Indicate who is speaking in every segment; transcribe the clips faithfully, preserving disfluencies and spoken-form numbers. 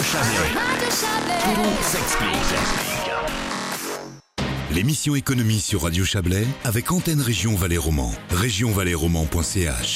Speaker 1: Chablais.
Speaker 2: Radio Chablais.
Speaker 1: Tout s'explique.
Speaker 3: L'émission Économie sur Radio Chablais avec Antenne Région Valais Roman. région valais roman point c h.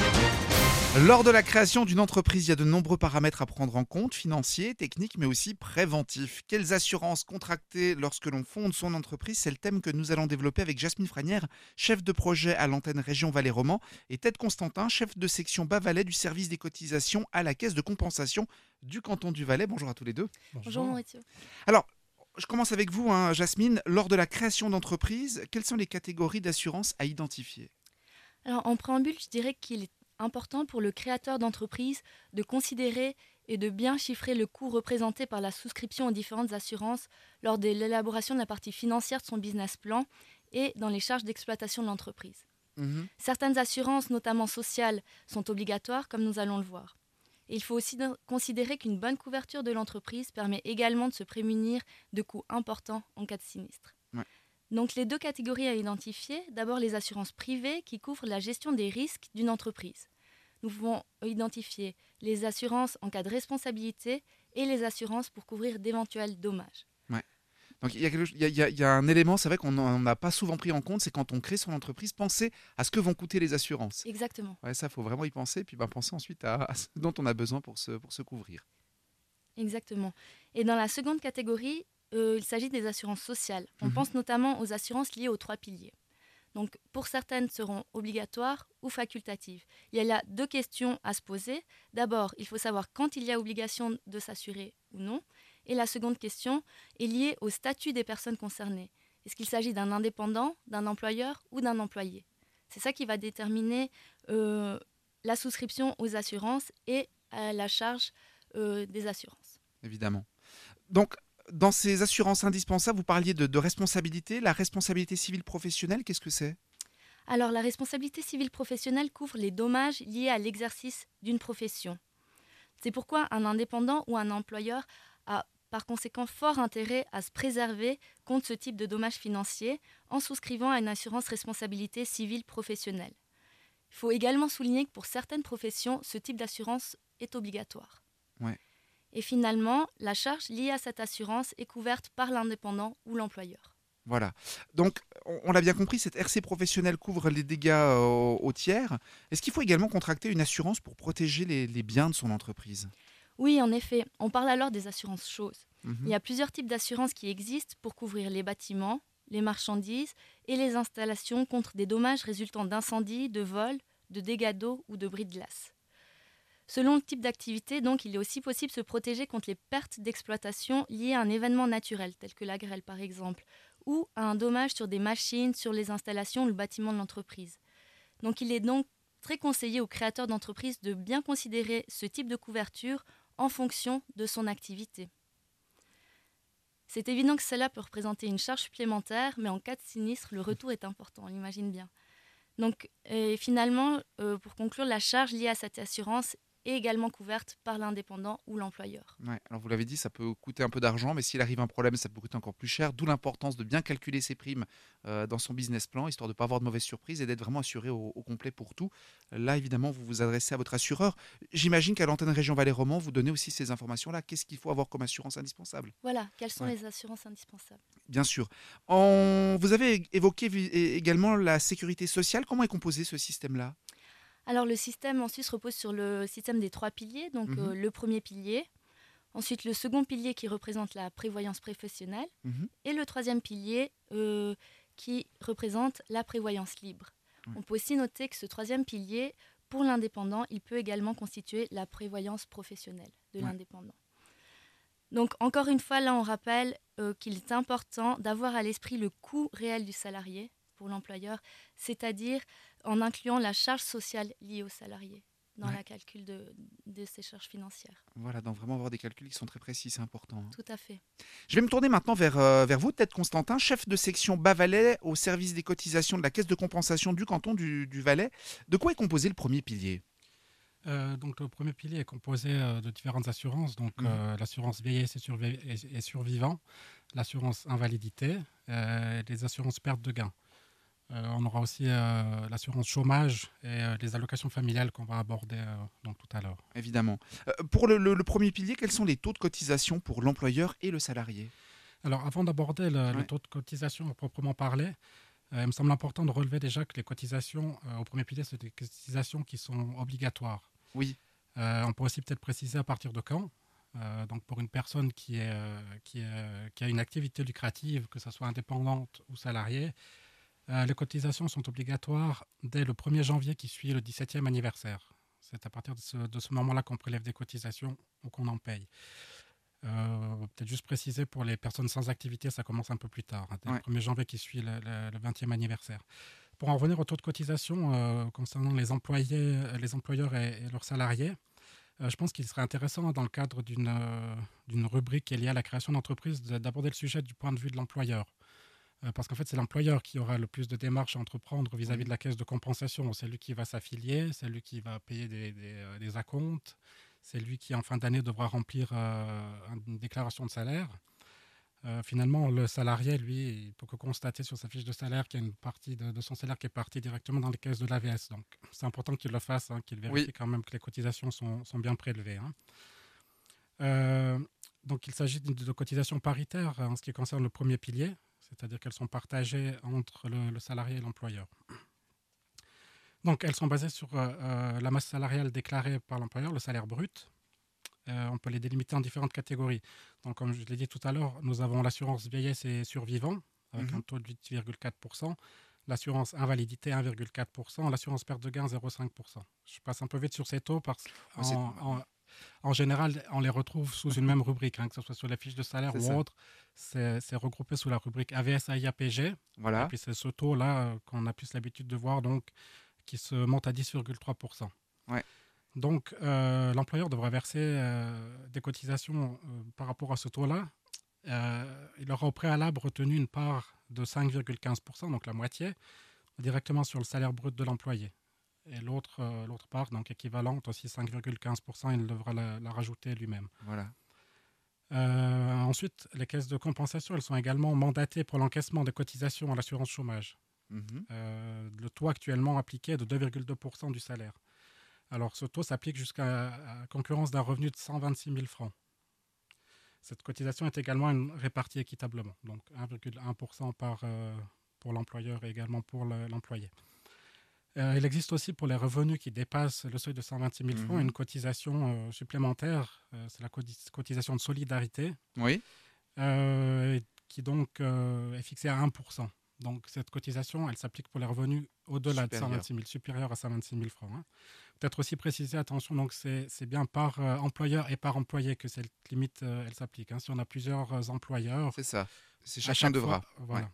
Speaker 4: Lors de la création d'une entreprise, il y a de nombreux paramètres à prendre en compte, financiers, techniques, mais aussi préventifs. Quelles assurances contracter lorsque l'on fonde son entreprise? C'est le thème que nous allons développer avec Jasmine Franière, chef de projet à l'antenne Région Valais Roman, et Ted Constantin, chef de section Bas-Valais du service des cotisations à la caisse de compensation du canton du Valais. Bonjour à tous les deux.
Speaker 2: Bonjour Mauricio.
Speaker 4: Alors, je commence avec vous, hein, Jasmine. Lors de la création d'entreprise, quelles sont les catégories d'assurance à identifier?
Speaker 2: Alors en préambule, je dirais qu'il est important pour le créateur d'entreprise de considérer et de bien chiffrer le coût représenté par la souscription aux différentes assurances lors de l'élaboration de la partie financière de son business plan et dans les charges d'exploitation de l'entreprise.
Speaker 4: Mhm.
Speaker 2: Certaines assurances, notamment sociales, sont obligatoires, comme nous allons le voir. Et il faut aussi de- considérer qu'une bonne couverture de l'entreprise permet également de se prémunir de coûts importants en cas de sinistre.
Speaker 4: Ouais.
Speaker 2: Donc les deux catégories à identifier, d'abord les assurances privées qui couvrent la gestion des risques d'une entreprise. Nous pouvons identifier les assurances en cas de responsabilité et les assurances pour couvrir d'éventuels dommages.
Speaker 4: Donc il y a, quelque- il y a- il y a- il y a un élément, c'est vrai qu'on n'a pas souvent pris en compte, c'est quand on crée son entreprise, penser à ce que vont coûter les assurances.
Speaker 2: Exactement.
Speaker 4: Ouais, ça, il faut vraiment y penser, et puis ben, penser ensuite à, à ce dont on a besoin pour se, pour se couvrir.
Speaker 2: Exactement. Et dans la seconde catégorie, euh, il s'agit des assurances sociales. On
Speaker 4: Mhm.
Speaker 2: pense notamment aux assurances liées aux trois piliers. Donc, pour certaines, seront obligatoires ou facultatives. Il y a là deux questions à se poser. D'abord, il faut savoir quand il y a obligation de s'assurer ou non. Et la seconde question est liée au statut des personnes concernées. Est-ce qu'il s'agit d'un indépendant, d'un employeur ou d'un employé? C'est ça qui va déterminer euh, la souscription aux assurances et euh, la charge euh, des assurances.
Speaker 4: Évidemment. Donc, dans ces assurances indispensables, vous parliez de, de responsabilité. La responsabilité civile professionnelle, qu'est-ce que c'est?
Speaker 2: Alors, la responsabilité civile professionnelle couvre les dommages liés à l'exercice d'une profession. C'est pourquoi un indépendant ou un employeur a par conséquent fort intérêt à se préserver contre ce type de dommages financiers en souscrivant à une assurance responsabilité civile professionnelle. Il faut également souligner que pour certaines professions, ce type d'assurance est obligatoire.
Speaker 4: Ouais.
Speaker 2: Et finalement, la charge liée à cette assurance est couverte par l'indépendant ou l'employeur.
Speaker 4: Voilà. Donc, on, on l'a bien compris, cette R C professionnelle couvre les dégâts euh, au, au tiers. Est-ce qu'il faut également contracter une assurance pour protéger les, les biens de son entreprise?
Speaker 2: Oui, en effet, on parle alors des assurances choses.
Speaker 4: Mhm.
Speaker 2: Il y a plusieurs types d'assurances qui existent pour couvrir les bâtiments, les marchandises et les installations contre des dommages résultant d'incendies, de vols, de dégâts d'eau ou de bris de glace. Selon le type d'activité, donc, il est aussi possible de se protéger contre les pertes d'exploitation liées à un événement naturel, tel que la grêle par exemple, ou à un dommage sur des machines, sur les installations ou le bâtiment de l'entreprise. Donc il est donc très conseillé aux créateurs d'entreprise de bien considérer ce type de couverture en fonction de son activité. C'est évident que cela peut représenter une charge supplémentaire, mais en cas de sinistre, le retour est important, on l'imagine bien. Donc et finalement, euh, pour conclure, la charge liée à cette assurance est également couverte par l'indépendant ou l'employeur.
Speaker 4: Ouais, alors vous l'avez dit, ça peut coûter un peu d'argent, mais s'il arrive un problème, ça peut coûter encore plus cher. D'où l'importance de bien calculer ses primes euh, dans son business plan, histoire de ne pas avoir de mauvaises surprises et d'être vraiment assuré au, au complet pour tout. Là, évidemment, vous vous adressez à votre assureur. J'imagine qu'à l'antenne Région Valais Roman, vous donnez aussi ces informations-là. Qu'est-ce qu'il faut avoir comme assurance indispensable?
Speaker 2: Voilà, quelles sont
Speaker 4: Ouais.
Speaker 2: les assurances indispensables?
Speaker 4: Bien sûr. En- Vous avez évoqué vi- é- également la sécurité sociale. Comment est composé ce système-là?
Speaker 2: Alors le système en Suisse repose sur le système des trois piliers, donc
Speaker 4: Mhm.
Speaker 2: euh, le premier pilier, ensuite le second pilier qui représente la prévoyance professionnelle,
Speaker 4: Mhm.
Speaker 2: et le troisième pilier euh, qui représente la prévoyance libre.
Speaker 4: Ouais.
Speaker 2: On peut aussi noter que ce troisième pilier, pour l'indépendant, il peut également constituer la prévoyance professionnelle de
Speaker 4: Ouais.
Speaker 2: l'indépendant. Donc encore une fois, là on rappelle euh, qu'il est important d'avoir à l'esprit le coût réel du salarié pour l'employeur, c'est-à-dire en incluant la charge sociale liée au salarié dans
Speaker 4: Ouais.
Speaker 2: le calcul de, de ses charges financières.
Speaker 4: Voilà, donc vraiment avoir des calculs qui sont très précis, c'est important, hein.
Speaker 2: Tout à fait.
Speaker 4: Je vais me tourner maintenant vers, euh, vers vous, Ted Constantin, chef de section Bas-Valais au service des cotisations de la caisse de compensation du canton du, du Valais. De quoi est composé le premier pilier?
Speaker 5: Euh, donc le premier pilier est composé euh, de différentes assurances, donc
Speaker 4: Mhm.
Speaker 5: euh, l'assurance vieillesse et, survi- et- et survivant, l'assurance invalidité, euh, et les assurances perte de gain. Euh, on aura aussi euh, l'assurance chômage et euh, les allocations familiales qu'on va aborder euh, donc, tout à l'heure.
Speaker 4: Évidemment. Euh, pour le, le- le premier pilier, quels sont les taux de cotisation pour l'employeur et le salarié?
Speaker 5: Alors, avant d'aborder le,
Speaker 4: Ouais.
Speaker 5: le taux de cotisation à proprement parler, euh, il me semble important de relever déjà que les cotisations euh, au premier pilier, c'est des cotisations qui sont obligatoires.
Speaker 4: Oui.
Speaker 5: Euh, on peut aussi peut-être préciser à partir de quand. Euh, donc, pour une personne qui, est, euh, qui, est, qui a une activité lucrative, que ce soit indépendante ou salariée, euh, les cotisations sont obligatoires dès le premier janvier qui suit le dix-septième anniversaire. C'est à partir de ce, de ce moment-là qu'on prélève des cotisations ou qu'on en paye. Euh, peut-être juste préciser pour les personnes sans activité, ça commence un peu plus tard, hein, dès
Speaker 4: Ouais.
Speaker 5: le premier janvier qui suit le, le- le vingtième anniversaire. Pour en revenir au taux de cotisation euh, concernant les employés, les employeurs et, et leurs salariés, euh, je pense qu'il serait intéressant dans le cadre d'une euh, d'une rubrique qui est liée à la création d'entreprise de- d'aborder le sujet du point de vue de l'employeur. Euh, parce qu'en fait, c'est l'employeur qui aura le plus de démarches à entreprendre vis-à-vis
Speaker 4: Oui.
Speaker 5: de la caisse de compensation. C'est lui qui va s'affilier, c'est lui qui va payer des, des, euh, des acomptes, c'est lui qui, en fin d'année, devra remplir euh, une déclaration de salaire. Euh, finalement, le salarié, lui, il peut que constater sur sa fiche de salaire qu'il y a une partie de, de son salaire qui est partie directement dans les caisses de l'A V S. Donc, c'est important qu'il le fasse, hein, qu'il vérifie
Speaker 4: Oui.
Speaker 5: quand même que les cotisations sont, sont bien prélevées. Hein. Euh, donc, il s'agit de, de cotisations paritaires en ce qui concerne le premier pilier, c'est-à-dire qu'elles sont partagées entre le, le salarié et l'employeur. Donc, elles sont basées sur euh, euh, la masse salariale déclarée par l'employeur, le salaire brut. Euh, on peut les délimiter en différentes catégories. Donc, comme je l'ai dit tout à l'heure, nous avons l'assurance vieillesse et survivant, avec
Speaker 4: Mhm.
Speaker 5: un taux de huit virgule quatre pour cent, l'assurance invalidité un virgule quatre pour cent, l'assurance perte de gain zéro virgule cinq pour cent. Je passe un peu vite sur ces taux parce
Speaker 4: Ouais, c'est
Speaker 5: qu'en
Speaker 4: normal.
Speaker 5: en, en général, on les retrouve sous une même rubrique, hein, que ce soit sur les fiches de salaire
Speaker 4: C'est
Speaker 5: ou
Speaker 4: ça.
Speaker 5: autre. C'est c'est regroupé sous la rubrique A V S A I A P G. Et
Speaker 4: Voilà.
Speaker 5: puis, c'est ce taux-là euh, qu'on a plus l'habitude de voir, donc, qui se monte à dix virgule trois pour cent.
Speaker 4: Ouais.
Speaker 5: Donc, euh, l'employeur devra verser euh, des cotisations euh, par rapport à ce taux-là. Euh, il aura au préalable retenu une part de cinq virgule quinze pour cent, donc la moitié, directement sur le salaire brut de l'employé. Et l'autre, euh, l'autre part, donc équivalente aussi cinq virgule quinze pour cent, il devra la, la rajouter lui-même.
Speaker 4: Voilà.
Speaker 5: Euh, ensuite, les caisses de compensation, elles sont également mandatées pour l'encaissement des cotisations à l'assurance chômage.
Speaker 4: Mhm.
Speaker 5: Euh, le taux actuellement appliqué est de deux virgule deux pour cent du salaire. Alors, ce taux s'applique jusqu'à à concurrence d'un revenu de cent vingt-six mille francs. Cette cotisation est également une- répartie équitablement, donc un virgule un pour cent par, euh, pour l'employeur et également pour le- l'employé. Euh, il existe aussi pour les revenus qui dépassent le seuil de cent vingt-six mille francs
Speaker 4: Mhm.
Speaker 5: une cotisation euh, supplémentaire, euh, c'est la coti- cotisation de solidarité,
Speaker 4: Oui.
Speaker 5: euh, qui donc euh, est fixée à un pour cent. Donc cette cotisation, elle s'applique pour les revenus au-delà de
Speaker 4: Supérieur.
Speaker 5: cent vingt-six mille, supérieurs à cent vingt-six mille francs. Hein. Peut-être aussi préciser, attention, donc c'est c'est bien par euh, employeur et par employé que cette limite, euh, elle s'applique. Hein. Si on a plusieurs euh, employeurs,
Speaker 4: C'est ça. C'est
Speaker 5: à
Speaker 4: chacun
Speaker 5: chaque
Speaker 4: devra.
Speaker 5: fois, voilà.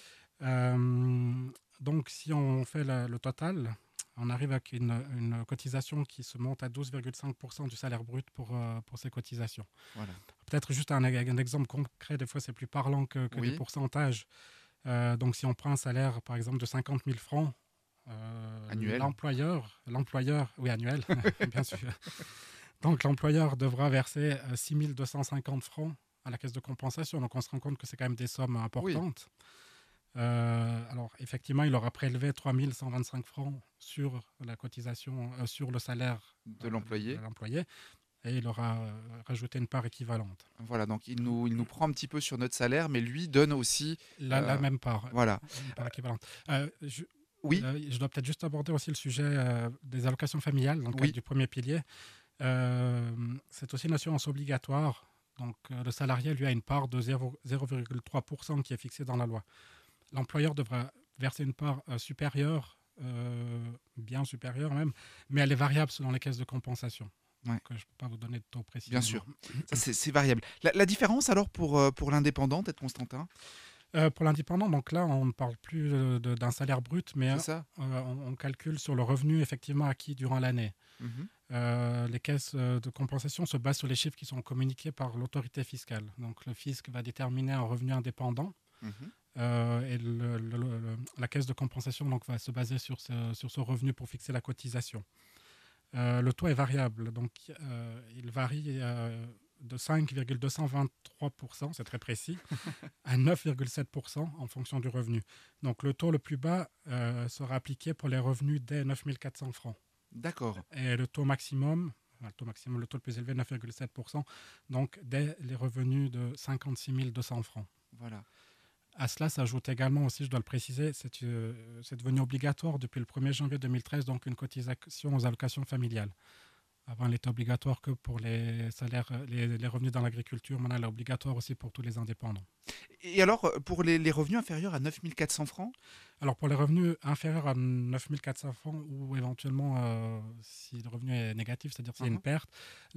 Speaker 5: Euh, donc si on fait la- le total, on arrive avec une, une cotisation qui se monte à douze virgule cinq pour cent du salaire brut pour, euh, pour ces cotisations.
Speaker 4: Voilà.
Speaker 5: Peut-être juste un, un exemple concret, des fois c'est plus parlant que, que
Speaker 4: Oui.
Speaker 5: les pourcentages. Euh, donc si on prend un salaire par exemple de cinquante mille francs, euh,
Speaker 4: Annuel.
Speaker 5: l'employeur, l'employeur, oui annuel, bien sûr. Donc l'employeur devra verser euh, six mille deux cent cinquante francs à la caisse de compensation. Donc on se rend compte que c'est quand même des sommes importantes. Euh, alors effectivement, il aura prélevé trois mille cent vingt-cinq francs sur la cotisation, euh, sur le salaire
Speaker 4: De
Speaker 5: euh,
Speaker 4: l'employé.
Speaker 5: de l'employé, et il aura euh, rajouté une part équivalente.
Speaker 4: Voilà, donc il nous, il nous prend un petit peu sur notre salaire, mais lui donne aussi.
Speaker 5: La, la
Speaker 4: Euh,
Speaker 5: même part,
Speaker 4: Voilà.
Speaker 5: une part équivalente. Euh, je,
Speaker 4: Oui.
Speaker 5: euh, je dois peut-être juste aborder aussi le sujet euh, des allocations familiales dans le cadre
Speaker 4: Oui.
Speaker 5: du premier pilier. Euh, c'est aussi une assurance obligatoire. Donc euh, le salarié, lui, a une part de zéro virgule trois pour cent qui est fixée dans la loi. L'employeur devra verser une part euh, supérieure, euh, bien supérieure même, mais elle est variable selon les caisses de compensation. Donc
Speaker 4: Ouais.
Speaker 5: euh, je ne peux pas vous donner de taux précis.
Speaker 4: Bien sûr. Ça, c'est c'est variable. La, la différence alors pour, euh, pour l'indépendant, peut-être Constantin?
Speaker 5: Euh, pour l'indépendant, donc là, on ne parle plus euh, de- d'un salaire brut, mais
Speaker 4: C'est ça.
Speaker 5: euh, on, on calcule sur le revenu effectivement acquis durant l'année.
Speaker 4: Mhm.
Speaker 5: Euh, les caisses euh, de compensation se basent sur les chiffres qui sont communiqués par l'autorité fiscale. Donc le fisc va déterminer un revenu indépendant.
Speaker 4: Mhm.
Speaker 5: Euh, et le- le- le- la caisse de compensation donc, va se baser sur ce, sur ce revenu pour fixer la cotisation. Euh, le taux est variable, donc euh, il varie euh, de cinq virgule deux cent vingt-trois pour cent, c'est très précis, à neuf virgule sept pour cent en fonction du revenu. Donc le taux le plus bas euh, sera appliqué pour les revenus dès neuf mille quatre cents francs.
Speaker 4: D'accord.
Speaker 5: Et le taux maximum, le taux maximum, le taux le plus élevé, neuf virgule sept pour cent, donc dès les revenus de cinquante-six mille deux cents francs.
Speaker 4: Voilà.
Speaker 5: À cela s'ajoute également aussi, je dois le préciser, c'est, euh, c'est devenu obligatoire depuis le premier janvier deux mille treize, donc une cotisation aux allocations familiales. Avant, elle était obligatoire que pour les salaires, les, les revenus dans l'agriculture. Maintenant, elle est obligatoire aussi pour tous les indépendants.
Speaker 4: Et alors, pour les, les revenus inférieurs à neuf mille quatre cents francs?
Speaker 5: Alors, pour les revenus inférieurs à neuf mille quatre cents francs ou éventuellement, euh, si le revenu est négatif, c'est-à-dire s'il y a
Speaker 4: Uh-huh.
Speaker 5: une perte,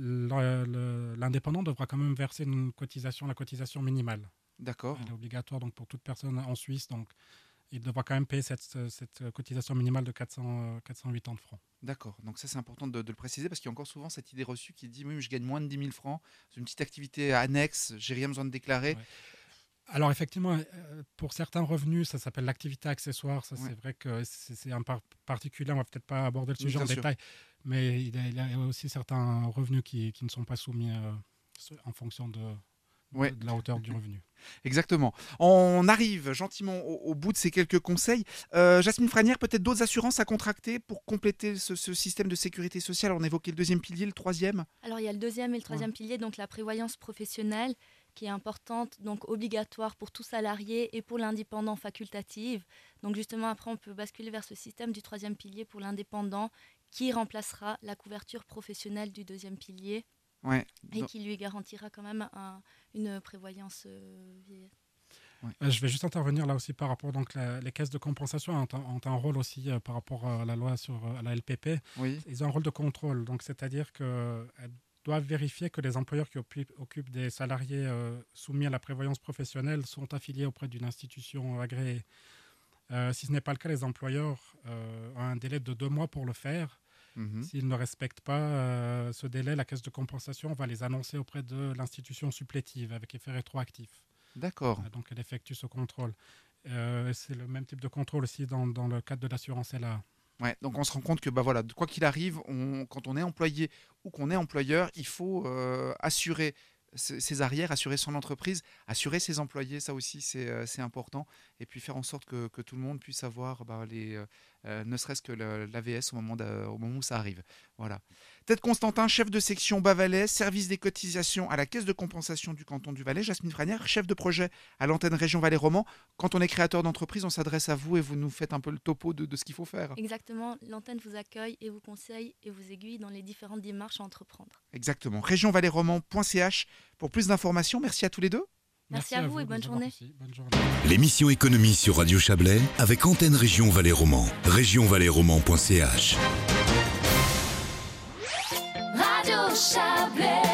Speaker 5: le- le- l'indépendant devra quand même verser une cotisation, la cotisation minimale.
Speaker 4: D'accord.
Speaker 5: Elle est obligatoire donc, pour toute personne en Suisse. Donc, il devra quand même payer cette, cette cotisation minimale de quatre cents, quatre cent quatre-vingt-dix francs.
Speaker 4: D'accord. Donc ça, c'est important de, de le préciser parce qu'il y a encore souvent cette idée reçue qui dit oui, mais je gagne moins de dix mille francs, c'est une petite activité annexe, j'ai rien besoin de déclarer.
Speaker 5: Ouais. Alors effectivement, euh, pour certains revenus, ça s'appelle l'activité accessoire. Ça,
Speaker 4: Ouais.
Speaker 5: c'est vrai que c'est, c'est un par- particulier. On va peut-être pas aborder le
Speaker 4: Oui,
Speaker 5: sujet
Speaker 4: bien
Speaker 5: en
Speaker 4: sûr.
Speaker 5: détail, mais il y a, il y a aussi certains revenus qui, qui ne sont pas soumis euh, en fonction de,
Speaker 4: Ouais.
Speaker 5: de, de la hauteur du revenu.
Speaker 4: Exactement. On arrive gentiment au, au bout de ces quelques conseils. Euh, Jasmine Franière, peut-être d'autres assurances à contracter pour compléter ce, ce système de sécurité sociale. On évoquait le deuxième pilier, le troisième.
Speaker 2: Alors il y a le deuxième et le troisième pilier, donc la prévoyance professionnelle qui est importante, donc obligatoire pour tout salarié et pour l'indépendant facultative. Donc justement après on peut basculer vers ce système du troisième pilier pour l'indépendant qui remplacera la couverture professionnelle du deuxième pilier
Speaker 4: Ouais.
Speaker 2: et
Speaker 4: Donc-
Speaker 2: qui lui garantira quand même un- une prévoyance euh, vieillesse.
Speaker 5: Euh, je vais juste intervenir là aussi par rapport donc la- les caisses de compensation ont, un- ont un rôle aussi euh, par rapport à la loi sur euh, à la L P P.
Speaker 4: Oui.
Speaker 5: Ils ont un rôle de contrôle, donc c'est-à-dire qu'elles doivent vérifier que les employeurs qui occupent, occupent des salariés euh, soumis à la prévoyance professionnelle sont affiliés auprès d'une institution agréée. Euh, si ce n'est pas le cas, les employeurs euh, ont un délai de deux mois pour le faire.
Speaker 4: Mhm.
Speaker 5: S'ils ne respectent pas euh, ce délai, la caisse de compensation va les annoncer auprès de l'institution supplétive avec effet rétroactif.
Speaker 4: D'accord.
Speaker 5: Euh, Donc elle effectue ce contrôle. Euh, c'est le même type de contrôle aussi dans, dans le cadre de l'assurance L A.
Speaker 4: Ouais, donc on se rend compte que bah voilà, quoi qu'il arrive, on- quand on est employé ou qu'on est employeur, il faut euh, assurer ses ses arrières, assurer son entreprise, assurer ses employés, ça aussi c'est euh, c'est important, et puis faire en sorte que, que tout le monde puisse avoir bah, les, euh, euh, ne serait-ce que l'A V S au moment, d'a- au moment où ça arrive. Voilà. Ted Constantin, chef de section Bas-Valais, service des cotisations à la caisse de compensation du canton du Valais. Jasmine Franière, chef de projet à l'antenne région Valais-Roman. Quand on est créateur d'entreprise, on s'adresse à vous et vous nous faites un peu le topo de, de ce qu'il faut faire.
Speaker 2: Exactement, l'antenne vous accueille et vous conseille et vous aiguille dans les différentes démarches à entreprendre.
Speaker 4: Exactement. région valais roman point c h pour plus d'informations. Merci à tous les deux.
Speaker 2: Merci à vous et
Speaker 5: de
Speaker 2: bonne
Speaker 5: nous avoir
Speaker 2: journée.
Speaker 5: reçus. Bonne journée.
Speaker 3: L'émission Économie sur Radio Chablais avec Antenne Région Valais-Roman. région valais roman point c h.
Speaker 1: Radio Chablais.